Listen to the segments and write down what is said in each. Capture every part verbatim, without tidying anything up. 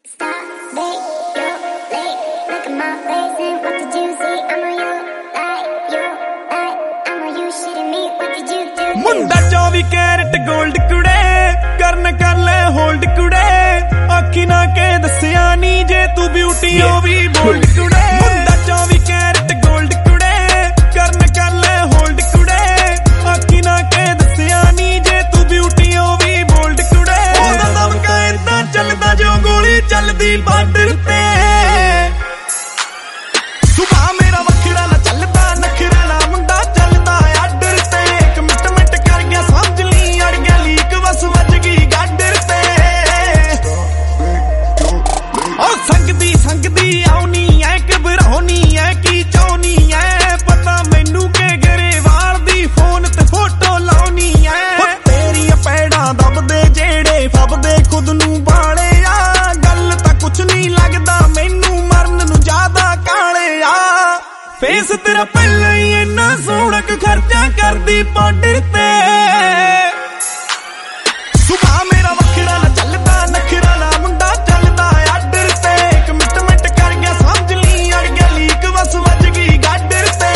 मुंडा चौबी carat gold कुड़े करन कर ले होल्ड कुड़े आखी ना के दसिया नी जे तू ब्यूटी हो भी बोल्ड कुड़े मुंडा चौबी कैरेट गोल्ड कुड़े करन कर ले होल्ड कुड़े आखी ना के दसिया नी जे तू ब्यूटी हो भी बोल्ड कुड़े ओदा दम का इदा चलदा जो गोली चलदी बार्डर ते सुबह मेरा वखरा ना चलदा नखरा ना मुंडा चलदा आर्डर ते एक मिनट मिनट कर गया समझ ली अड़ गया लीक बस वज गई गाडर ते ओ संगदी संगदी आउनी ऐ घबराउनी ऐ की चाहनी ऐ पता मैनू के गरेवाल दी फोन ते फोटो लाउनी ऐ तेरी पैड़ा दबदे जेड़े फबदे खुद नू बाले आ गल तां कुछ नहीं लगदा मैनू मरन नू ज्यादा काले आ फेस तेरा पहले ही इन्ना सोहना खर्चा कर दी पाउडर ते सुबह मेरा वखरा ना चलदा नखरा ना मुंडा चलदा आर्डर ते एक मिनट मिनट कर गया समझ ली अड़ गया लीक बस वज गई गाडर ते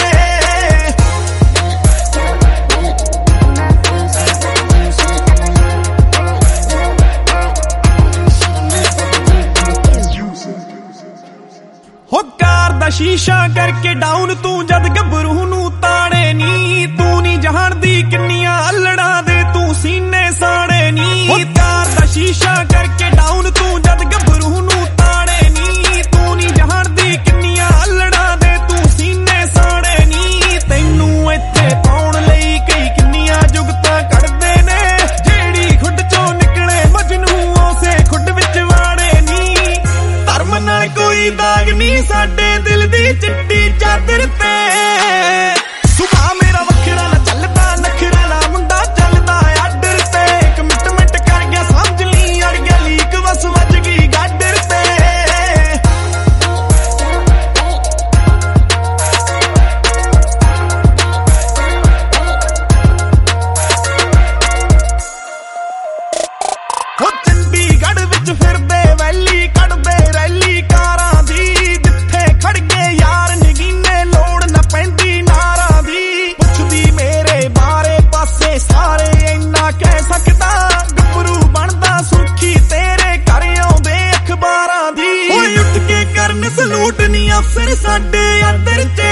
हो कार दा शीशा करके डाउन तू जद गबरू नू ताड़े नी तू नी जानदी किन्नियां अल्लड़ा दे तू सीने साड़े नी हो कार दा शीशा करके डाउन तू जद गबरू नू ताड़े नी तू नी जानदी किन्नियां अल्लड़ा दे तू सीने साड़े नी तैनू इत्थे पाउण लई कई किन्नियां जुगतां कढदे ने जेड़ी खुड चों निकले मजनू उसे खुड विच वाड़े नी धर्म नाल कोई दाग नी साडे दिल दी चिट्टी चादर ते सुबह मेरा वखरा ना चलदा नखरा ना मुंडा चलदा आर्डर ते एक मिनट मिनट कर गया समझ ली अड़ गया लीक बस वज गई गाडर ते हो चंडीगढ़ विच फिरदे वैली कढदे रैली कारां दी जिथे खड़ गए यार नगीने लोड़ ना पैंदी नारां दी पुछदी मेरे बारे पासे सारे इन्ना कह सकदा गबरू बनदा सुर्खी तेरे घर आउंदे अखबारां दी ओए उठ के करन सलूट नी अफसर साडे अंदर च